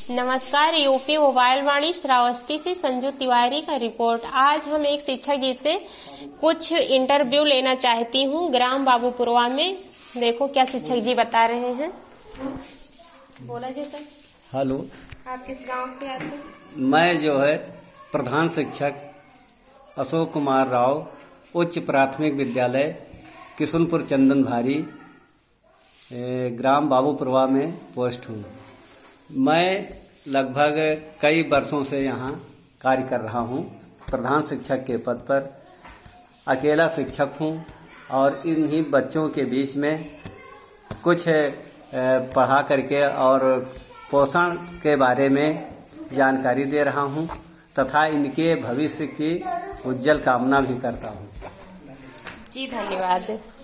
नमस्कार, UP mobile वाणी श्रावस्ती से संजू तिवारी का रिपोर्ट। आज हम एक शिक्षक जी से कुछ इंटरव्यू लेना चाहती हूँ ग्राम बाबूपुरवा में। देखो क्या शिक्षक जी बता रहे हैं। बोला जी सर। हेलो, आप किस गांव से आते हैं? मैं जो है प्रधान शिक्षक अशोक कुमार राव, उच्च प्राथमिक विद्यालय किशुनपुर चंदन भारी, ग्राम बाबूपुरवा में पोस्ट हूँ। मैं लगभग कई वर्षों से यहाँ कार्य कर रहा हूँ। प्रधान शिक्षक के पद पर अकेला शिक्षक हूँ और इन्हीं बच्चों के बीच में कुछ पढ़ा करके और पोषण के बारे में जानकारी दे रहा हूँ तथा इनके भविष्य की उज्जवल कामना भी करता हूँ। जी धन्यवाद।